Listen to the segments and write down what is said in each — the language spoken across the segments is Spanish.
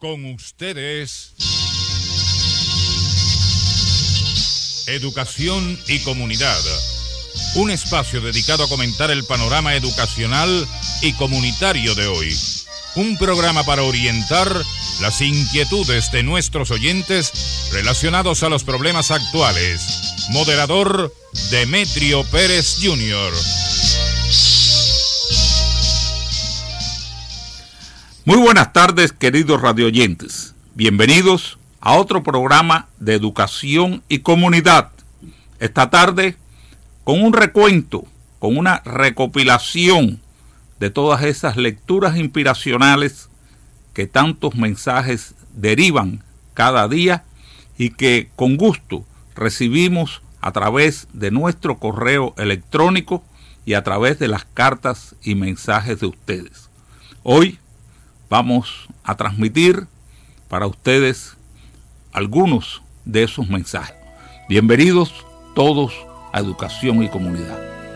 Con ustedes, Educación y Comunidad, un espacio dedicado a comentar el panorama educacional y comunitario de hoy. Un programa para orientar las inquietudes de nuestros oyentes relacionados a los problemas actuales. Moderador, Demetrio Pérez Jr. Muy buenas tardes, queridos radioyentes. Bienvenidos a otro programa de educación y comunidad. Esta tarde, con un recuento, con una recopilación de todas esas lecturas inspiracionales que tantos mensajes derivan cada día y que con gusto recibimos a través de nuestro correo electrónico y a través de las cartas y mensajes de ustedes. Hoy vamos a transmitir para ustedes algunos de esos mensajes. Bienvenidos todos a Educación y Comunidad.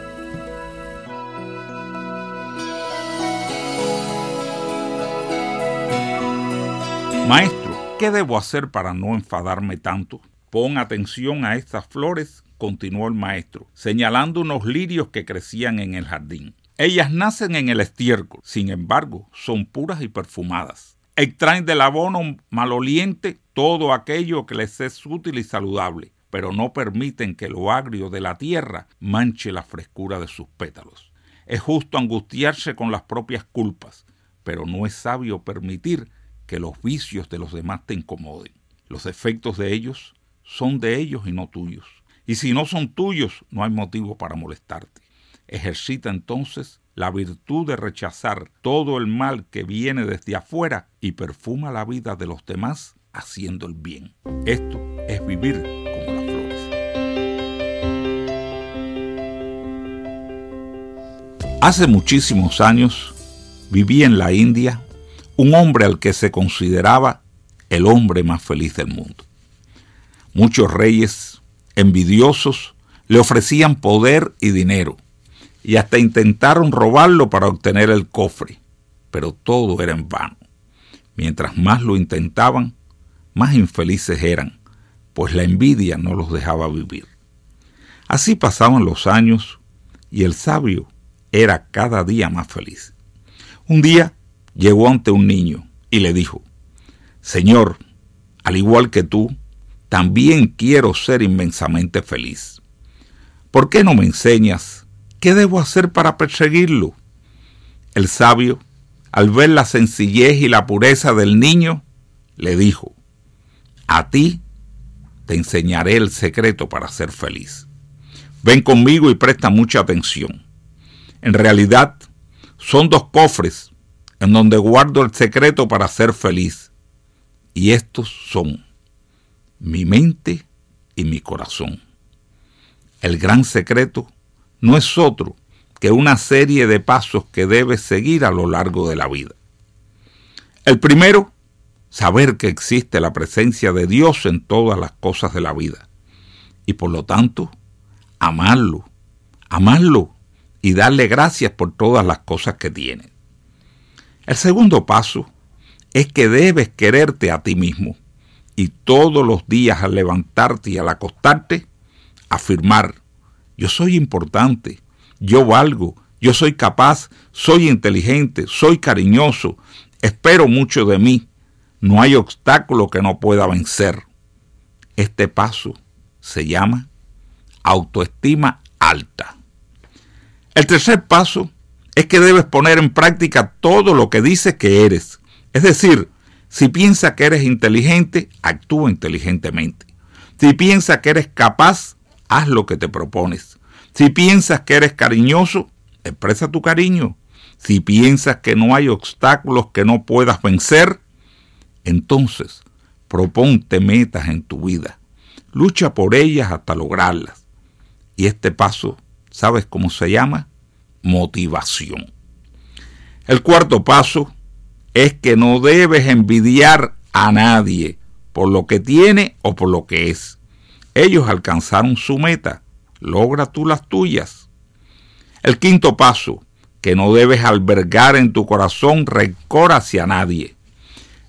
Maestro, ¿qué debo hacer para no enfadarme tanto? Pon atención a estas flores, continuó el maestro, señalando unos lirios que crecían en el jardín. Ellas nacen en el estiércol, sin embargo, son puras y perfumadas. Extraen del abono maloliente todo aquello que les es útil y saludable, pero no permiten que lo agrio de la tierra manche la frescura de sus pétalos. Es justo angustiarse con las propias culpas, pero no es sabio permitir que los vicios de los demás te incomoden. Los efectos de ellos son de ellos y no tuyos. Y si no son tuyos, no hay motivo para molestarte. Ejercita entonces la virtud de rechazar todo el mal que viene desde afuera y perfuma la vida de los demás haciendo el bien. Esto es vivir como las flores. Hace muchísimos años vivía en la India un hombre al que se consideraba el hombre más feliz del mundo. Muchos reyes envidiosos le ofrecían poder y dinero, y hasta intentaron robarlo para obtener el cofre, pero todo era en vano. Mientras más lo intentaban, más infelices eran, pues la envidia no los dejaba vivir. Así pasaban los años y el sabio era cada día más feliz. Un día llegó ante un niño y le dijo: «Señor, al igual que tú, también quiero ser inmensamente feliz. ¿Por qué no me enseñas qué debo hacer para perseguirlo?» El sabio, al ver la sencillez y la pureza del niño, le dijo: «A ti te enseñaré el secreto para ser feliz. Ven conmigo y presta mucha atención. En realidad, son 2 cofres en donde guardo el secreto para ser feliz. Y estos son mi mente y mi corazón. El gran secreto no es otro que una serie de pasos que debes seguir a lo largo de la vida. El primero, saber que existe la presencia de Dios en todas las cosas de la vida. Y por lo tanto, amarlo y darle gracias por todas las cosas que tiene. El segundo paso es que debes quererte a ti mismo y todos los días al levantarte y al acostarte, afirmar: yo soy importante, yo valgo, yo soy capaz, soy inteligente, soy cariñoso, espero mucho de mí, no hay obstáculo que no pueda vencer. Este paso se llama autoestima alta. El tercer paso es que debes poner en práctica todo lo que dices que eres. Es decir, si piensas que eres inteligente, actúa inteligentemente. Si piensas que eres capaz, haz lo que te propones. Si piensas que eres cariñoso, expresa tu cariño. Si piensas que no hay obstáculos que no puedas vencer, entonces proponte metas en tu vida. Lucha por ellas hasta lograrlas. Y este paso, ¿sabes cómo se llama? Motivación. El cuarto paso es que no debes envidiar a nadie por lo que tiene o por lo que es. Ellos alcanzaron su meta, logra tú las tuyas. El quinto paso, que no debes albergar en tu corazón rencor hacia nadie.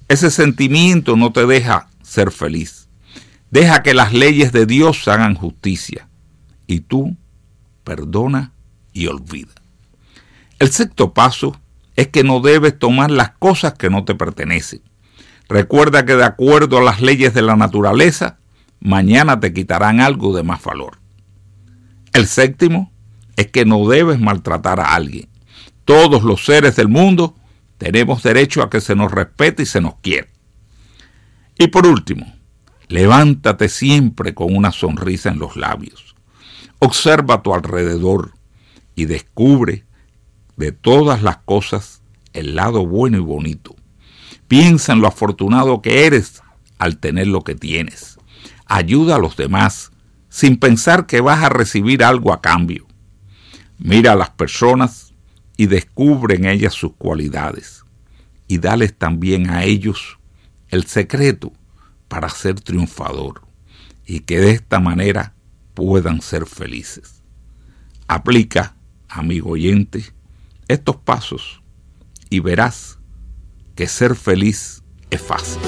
Ese sentimiento no te deja ser feliz. Deja que las leyes de Dios hagan justicia. Y tú perdona y olvida. El sexto paso es que no debes tomar las cosas que no te pertenecen. Recuerda que de acuerdo a las leyes de la naturaleza, mañana te quitarán algo de más valor. El séptimo es que no debes maltratar a alguien. Todos los seres del mundo tenemos derecho a que se nos respete y se nos quiera. Y por último, levántate siempre con una sonrisa en los labios. Observa a tu alrededor y descubre de todas las cosas el lado bueno y bonito. Piensa en lo afortunado que eres al tener lo que tienes. Ayuda a los demás sin pensar que vas a recibir algo a cambio. Mira a las personas y descubre en ellas sus cualidades. Y dales también a ellos el secreto para ser triunfador y que de esta manera puedan ser felices. Aplica, amigo oyente, estos pasos y verás que ser feliz es fácil.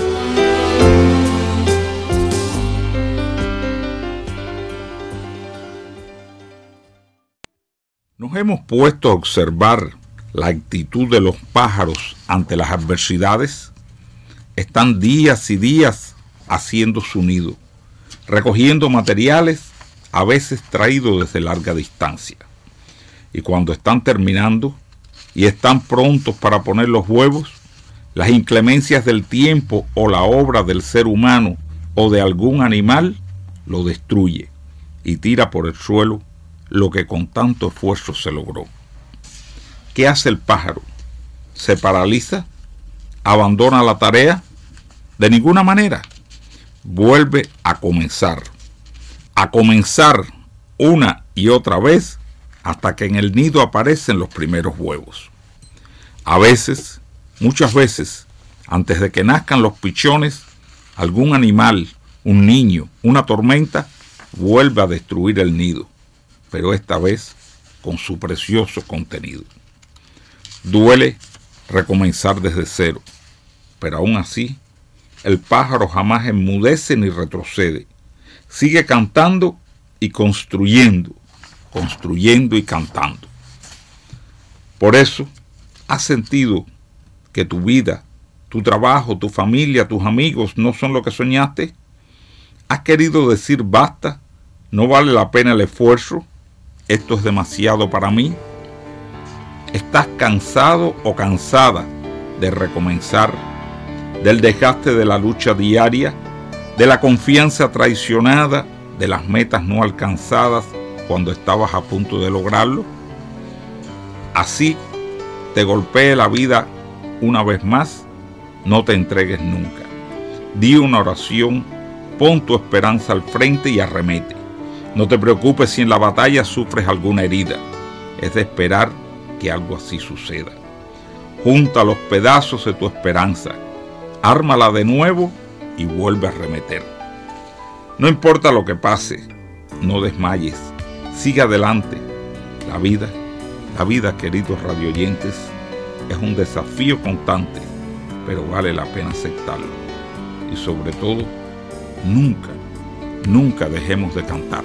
Nos hemos puesto a observar la actitud de los pájaros ante las adversidades. Están días y días haciendo su nido, recogiendo materiales a veces traídos desde larga distancia. Y cuando están terminando y están prontos para poner los huevos, las inclemencias del tiempo o la obra del ser humano o de algún animal lo destruye y tira por el suelo lo que con tanto esfuerzo se logró. ¿Qué hace el pájaro? ¿Se paraliza? ¿Abandona la tarea? De ninguna manera. Vuelve a comenzar una y otra vez hasta que en el nido aparecen los primeros huevos. A veces, muchas veces, antes de que nazcan los pichones, algún animal, un niño, una tormenta, vuelve a destruir el nido, pero esta vez con su precioso contenido. Duele recomenzar desde cero, pero aún así, el pájaro jamás enmudece ni retrocede. Sigue cantando y construyendo y cantando. Por eso, ¿has sentido que tu vida, tu trabajo, tu familia, tus amigos no son lo que soñaste? ¿Has querido decir basta? ¿No vale la pena el esfuerzo? ¿Esto es demasiado para mí? ¿Estás cansado o cansada de recomenzar, del desgaste de la lucha diaria, de la confianza traicionada, de las metas no alcanzadas cuando estabas a punto de lograrlo? Así te golpee la vida una vez más, no te entregues nunca. Di una oración, pon tu esperanza al frente y arremete. No te preocupes si en la batalla sufres alguna herida. Es de esperar que algo así suceda. Junta los pedazos de tu esperanza, ármala de nuevo y vuelve a arremeter. No importa lo que pase, no desmayes, sigue adelante. La vida, queridos radioyentes, es un desafío constante, pero vale la pena aceptarlo. Y sobre todo, nunca dejemos de cantar.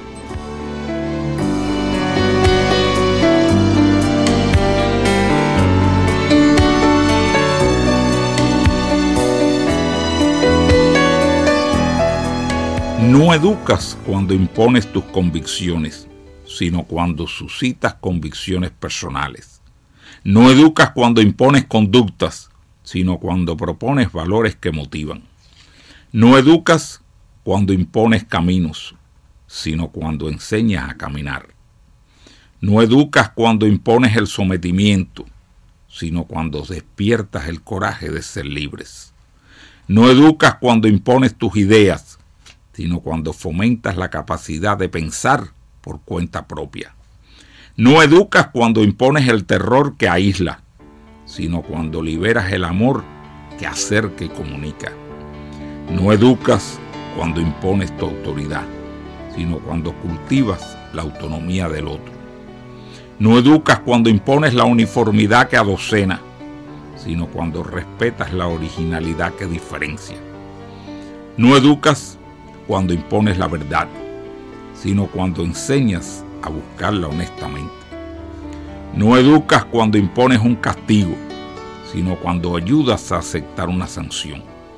No educas cuando impones tus convicciones, sino cuando suscitas convicciones personales. No educas cuando impones conductas, sino cuando propones valores que motivan. No educas cuando impones caminos, sino cuando enseñas a caminar. No educas cuando impones el sometimiento, sino cuando despiertas el coraje de ser libres. No educas cuando impones tus ideas, sino cuando fomentas la capacidad de pensar por cuenta propia. No educas cuando impones el terror que aísla, sino cuando liberas el amor que acerca y comunica. No educas cuando impones tu autoridad, sino cuando cultivas la autonomía del otro. No educas cuando impones la uniformidad que adocena, sino cuando respetas la originalidad que diferencia. No educas cuando impones la verdad, sino cuando enseñas a buscarla honestamente. No educas cuando impones un castigo, sino cuando ayudas a aceptar una sanción.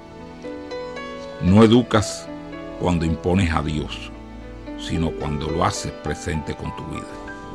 No educas cuando impones a Dios, sino cuando lo haces presente con tu vida.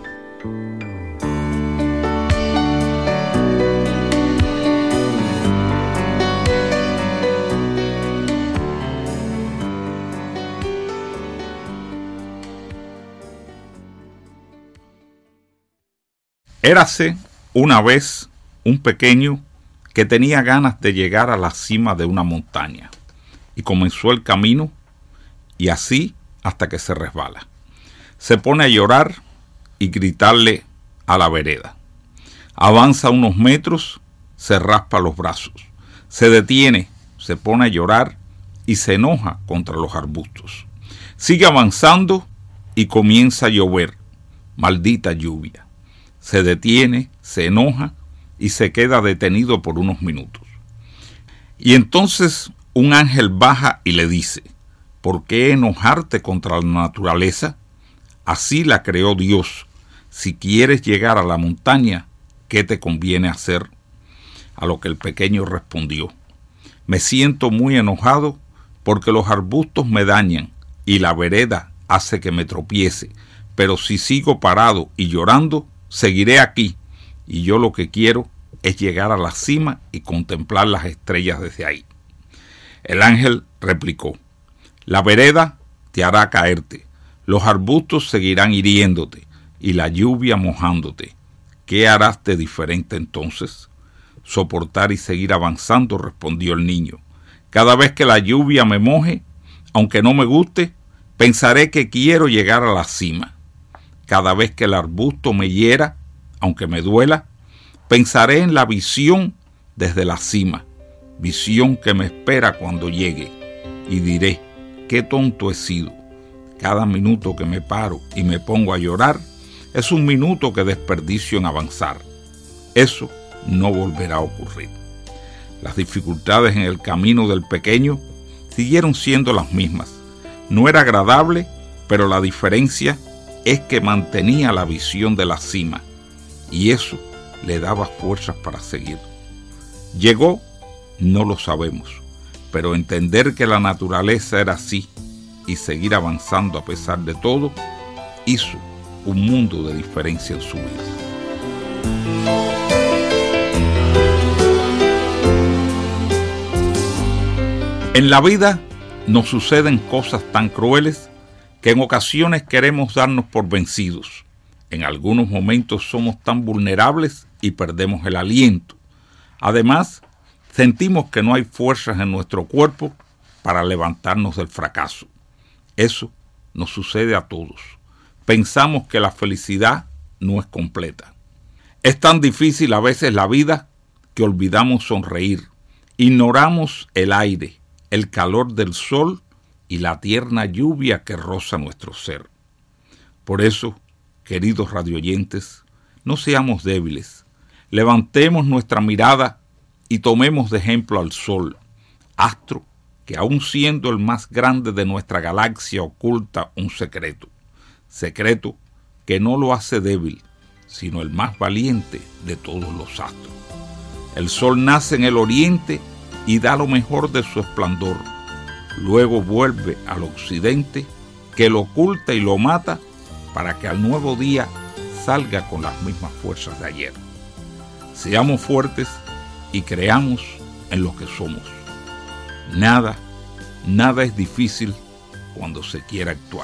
Érase una vez un pequeño que tenía ganas de llegar a la cima de una montaña y comenzó el camino y así hasta que se resbala. Se pone a llorar y gritarle a la vereda. Avanza unos metros, se raspa los brazos, se detiene, se pone a llorar y se enoja contra los arbustos. Sigue avanzando y comienza a llover. Maldita lluvia. Se detiene, se enoja y se queda detenido por unos minutos. Y entonces un ángel baja y le dice: ¿por qué enojarte contra la naturaleza? Así la creó Dios. Si quieres llegar a la montaña, ¿qué te conviene hacer? A lo que el pequeño respondió: me siento muy enojado porque los arbustos me dañan y la vereda hace que me tropiece, pero si sigo parado y llorando, seguiré aquí, y yo lo que quiero es llegar a la cima y contemplar las estrellas desde ahí. El ángel replicó: la vereda te hará caerte, los arbustos seguirán hiriéndote y la lluvia mojándote. ¿Qué harás de diferente entonces? Soportar y seguir avanzando, respondió el niño. Cada vez que la lluvia me moje, aunque no me guste, pensaré que quiero llegar a la cima. Cada vez que el arbusto me hiera, aunque me duela, pensaré en la visión desde la cima, visión que me espera cuando llegue, y diré: qué tonto he sido. Cada minuto que me paro y me pongo a llorar es un minuto que desperdicio en avanzar. Eso no volverá a ocurrir. Las dificultades en el camino del pequeño siguieron siendo las mismas. No era agradable, pero la diferencia es que mantenía la visión de la cima, y eso le daba fuerzas para seguir. ¿Llegó? No lo sabemos, pero entender que la naturaleza era así y seguir avanzando a pesar de todo, hizo un mundo de diferencia en su vida. En la vida nos suceden cosas tan crueles que en ocasiones queremos darnos por vencidos. En algunos momentos somos tan vulnerables y perdemos el aliento. Además, sentimos que no hay fuerzas en nuestro cuerpo para levantarnos del fracaso. Eso nos sucede a todos. Pensamos que la felicidad no es completa. Es tan difícil a veces la vida que olvidamos sonreír. Ignoramos el aire, el calor del sol y la tierna lluvia que roza nuestro ser. Por eso, queridos radioyentes, no seamos débiles. Levantemos nuestra mirada y tomemos de ejemplo al sol, astro que aun siendo el más grande de nuestra galaxia oculta un secreto. Secreto que no lo hace débil, sino el más valiente de todos los astros. El sol nace en el oriente y da lo mejor de su esplendor. Luego vuelve al occidente, que lo oculta y lo mata, para que al nuevo día salga con las mismas fuerzas de ayer. Seamos fuertes y creamos en lo que somos. Nada es difícil cuando se quiere actuar.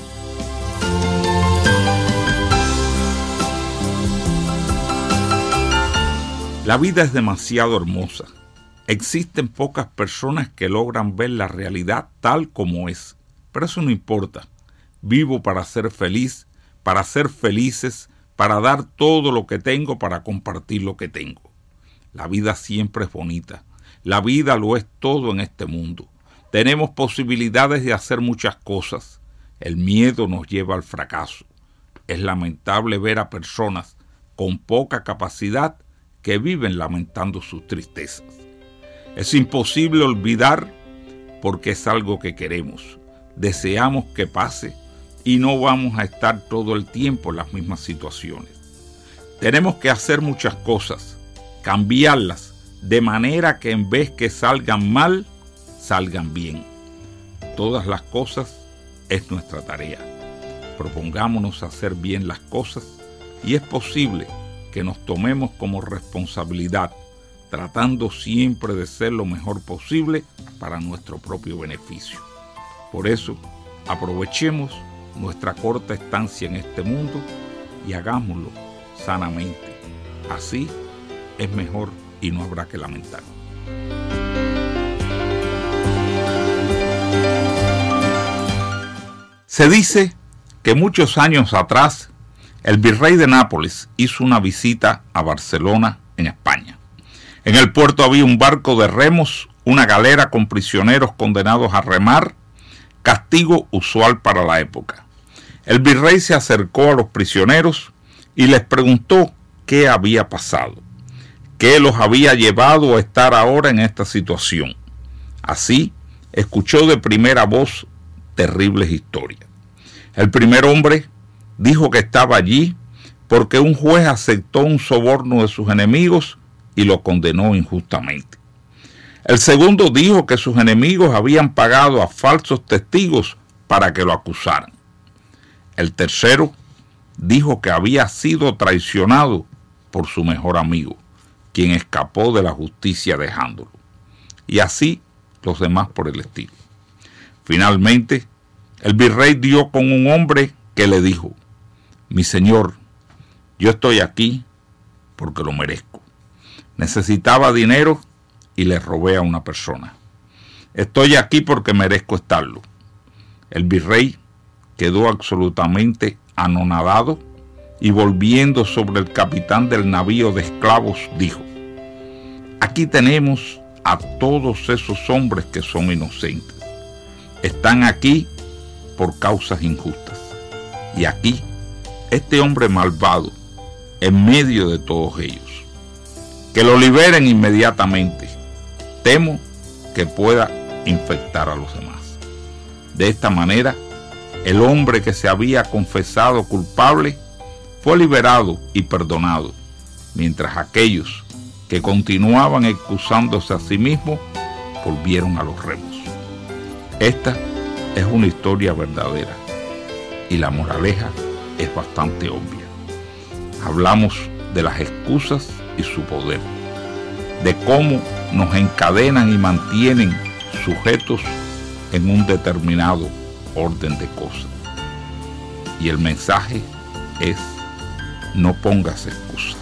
La vida es demasiado hermosa. Existen pocas personas que logran ver la realidad tal como es, pero eso no importa. Vivo para ser feliz, para ser felices, para dar todo lo que tengo, para compartir lo que tengo. La vida siempre es bonita. La vida lo es todo en este mundo. Tenemos posibilidades de hacer muchas cosas. El miedo nos lleva al fracaso. Es lamentable ver a personas con poca capacidad que viven lamentando sus tristezas. Es imposible olvidar porque es algo que queremos, deseamos que pase y no vamos a estar todo el tiempo en las mismas situaciones. Tenemos que hacer muchas cosas, cambiarlas, de manera que en vez que salgan mal, salgan bien. Todas las cosas es nuestra tarea. Propongámonos hacer bien las cosas y es posible que nos tomemos como responsabilidad, tratando siempre de ser lo mejor posible para nuestro propio beneficio. Por eso, aprovechemos nuestra corta estancia en este mundo y hagámoslo sanamente. Así es mejor y no habrá que lamentar. Se dice que muchos años atrás el virrey de Nápoles hizo una visita a Barcelona, en España. En el puerto había un barco de remos, una galera con prisioneros condenados a remar, castigo usual para la época. El virrey se acercó a los prisioneros y les preguntó qué había pasado, qué los había llevado a estar ahora en esta situación. Así, escuchó de primera voz terribles historias. El primer hombre dijo que estaba allí porque un juez aceptó un soborno de sus enemigos y lo condenó injustamente. El segundo dijo que sus enemigos habían pagado a falsos testigos para que lo acusaran. El tercero dijo que había sido traicionado por su mejor amigo, quien escapó de la justicia dejándolo. Y así los demás por el estilo. Finalmente, el virrey dio con un hombre que le dijo: mi señor, yo estoy aquí porque lo merezco. Necesitaba dinero y le robé a una persona. Estoy aquí porque merezco estarlo. El virrey quedó absolutamente anonadado y volviendo sobre el capitán del navío de esclavos dijo: aquí tenemos a todos esos hombres que son inocentes. Están aquí por causas injustas. Y aquí, este hombre malvado, en medio de todos ellos. Que lo liberen inmediatamente. Temo que pueda infectar a los demás. De esta manera, el hombre que se había confesado culpable fue liberado y perdonado, mientras aquellos que continuaban excusándose a sí mismos volvieron a los remos. Esta es una historia verdadera y la moraleja es bastante obvia. Hablamos de las excusas y su poder, de cómo nos encadenan y mantienen sujetos en un determinado orden de cosas. Y el mensaje es: no pongas excusas.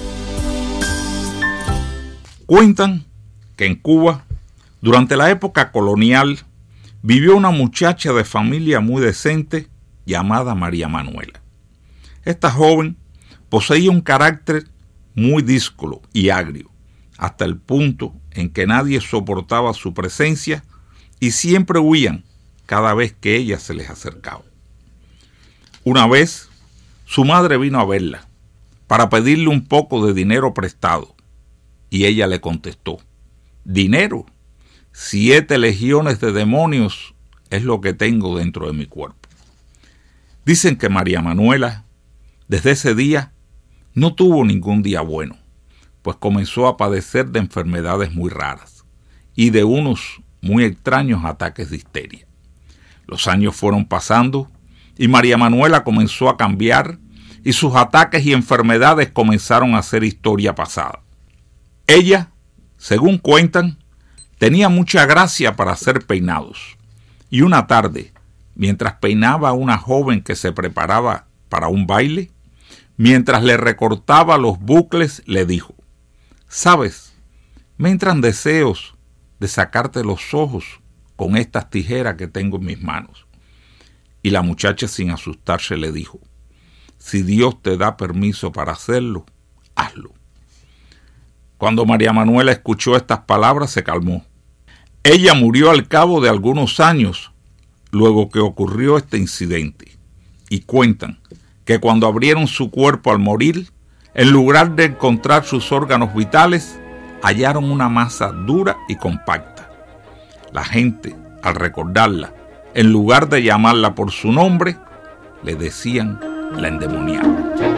Cuentan que en Cuba, durante la época colonial, vivió una muchacha de familia muy decente llamada María Manuela. Esta joven poseía un carácter muy díscolo y agrio, hasta el punto en que nadie soportaba su presencia y siempre huían cada vez que ella se les acercaba. Una vez, su madre vino a verla para pedirle un poco de dinero prestado y ella le contestó: ¿dinero? 7 legiones de demonios es lo que tengo dentro de mi cuerpo. Dicen que María Manuela, desde ese día, no tuvo ningún día bueno, pues comenzó a padecer de enfermedades muy raras y de unos muy extraños ataques de histeria. Los años fueron pasando y María Manuela comenzó a cambiar y sus ataques y enfermedades comenzaron a ser historia pasada. Ella, según cuentan, tenía mucha gracia para hacer peinados, y una tarde, mientras peinaba a una joven que se preparaba para un baile, mientras le recortaba los bucles, le dijo: ¿sabes? Me entran deseos de sacarte los ojos con estas tijeras que tengo en mis manos. Y la muchacha, sin asustarse, le dijo: si Dios te da permiso para hacerlo, hazlo. Cuando María Manuela escuchó estas palabras, se calmó. Ella murió al cabo de algunos años, luego que ocurrió este incidente. Y cuentan que cuando abrieron su cuerpo al morir, En lugar de encontrar sus órganos vitales, hallaron una masa dura y compacta. La gente, al recordarla, en lugar de llamarla por su nombre, le decían la endemoniada.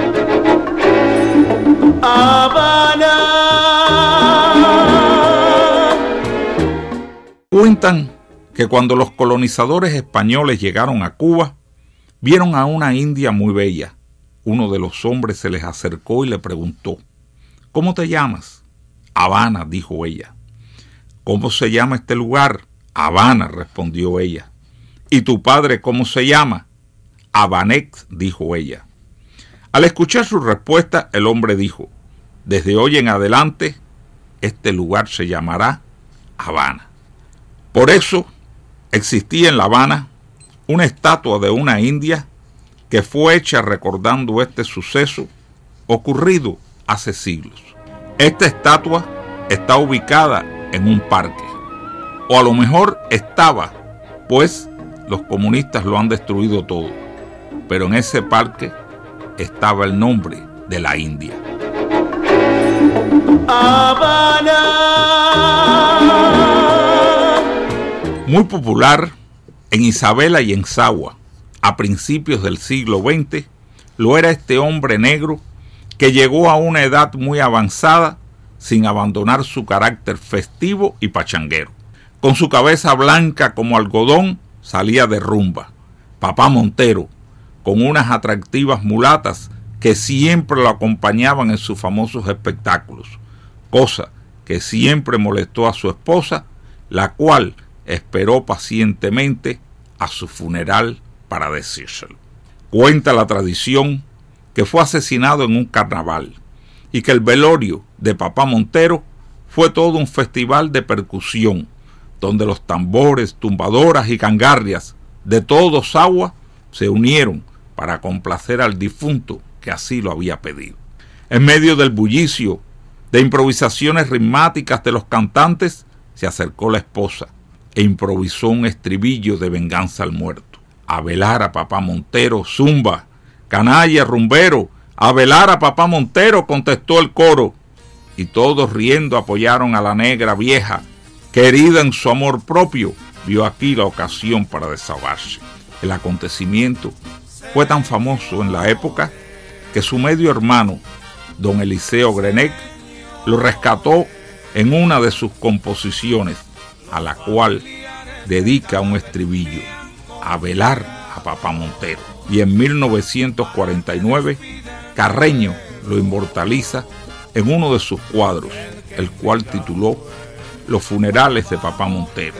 Habana. Cuentan que cuando los colonizadores españoles llegaron a Cuba, vieron a una india muy bella. Uno de los hombres se les acercó y le preguntó: ¿Cómo te llamas? Habana, dijo ella. ¿Cómo se llama este lugar? Habana, respondió ella. ¿Y tu padre cómo se llama? Habanex, dijo ella. Al escuchar su respuesta, el hombre dijo: desde hoy en adelante, este lugar se llamará Habana. Por eso, existía en La Habana una estatua de una india que fue hecha recordando este suceso ocurrido hace siglos. Esta estatua está ubicada en un parque, o a lo mejor estaba, pues los comunistas lo han destruido todo, pero en ese parque estaba el nombre de la India. Habana. Muy popular en Isabela y en Sagua, a principios del siglo XX, lo era este hombre negro que llegó a una edad muy avanzada sin abandonar su carácter festivo y pachanguero. Con su cabeza blanca como algodón salía de rumba. Papá Montero, con unas atractivas mulatas que siempre lo acompañaban en sus famosos espectáculos, cosa que siempre molestó a su esposa, la cual esperó pacientemente a su funeral para decírselo. Cuenta la tradición que fue asesinado en un carnaval y que el velorio de Papá Montero fue todo un festival de percusión, donde los tambores, tumbadoras y cangarrias de todo Sagua se unieron para complacer al difunto que así lo había pedido. En medio del bullicio de improvisaciones ritmáticas de los cantantes, se acercó la esposa e improvisó un estribillo de venganza al muerto. A velar a Papá Montero, zumba, canalla, rumbero, a velar a Papá Montero, contestó el coro, y todos riendo apoyaron a la negra vieja, que herida en su amor propio, vio aquí la ocasión para desahogarse. El acontecimiento fue tan famoso en la época que su medio hermano, don Eliseo Grenet, lo rescató en una de sus composiciones, a la cual dedica un estribillo: a velar a Papá Montero. Y en 1949, Carreño lo inmortaliza en uno de sus cuadros, el cual tituló Los funerales de Papá Montero.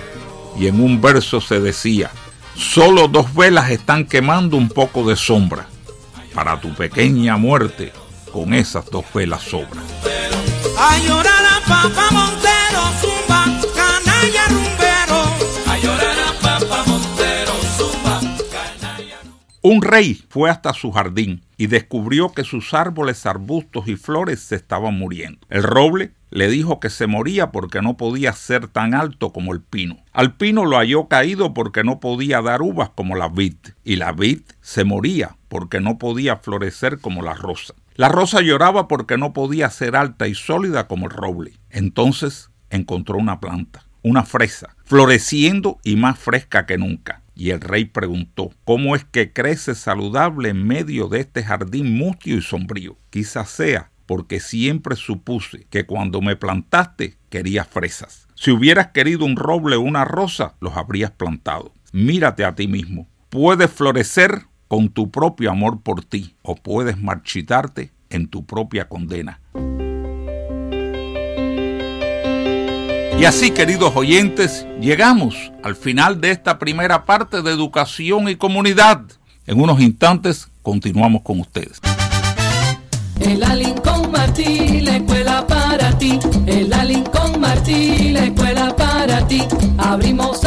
Y en un verso se decía: solo 2 velas están quemando un poco de sombra. Para tu pequeña muerte, con esas 2 velas sobra. A llorar a Papá Montero, zumba, canalla, rumbero. A llorar a Papá Montero, zumba, canalla. Un rey fue hasta su jardín y descubrió que sus árboles, arbustos y flores se estaban muriendo. El roble le dijo que se moría porque no podía ser tan alto como el pino. Al pino lo halló caído porque no podía dar uvas como la vid. Y la vid se moría porque no podía florecer como la rosa. La rosa lloraba porque no podía ser alta y sólida como el roble. Entonces encontró una planta, una fresa, floreciendo y más fresca que nunca. Y el rey preguntó: ¿cómo es que crece saludable en medio de este jardín mustio y sombrío? Quizás sea porque siempre supuse que cuando me plantaste querías fresas. Si hubieras querido un roble o una rosa, los habrías plantado. Mírate a ti mismo. Puedes florecer con tu propio amor por ti, o puedes marchitarte en tu propia condena. Y así, queridos oyentes, llegamos al final de esta primera parte de Educación y Comunidad. En unos instantes continuamos con ustedes. El Lincoln Martí, la escuela para ti. El Lincoln Martí, la escuela para ti. Abrimos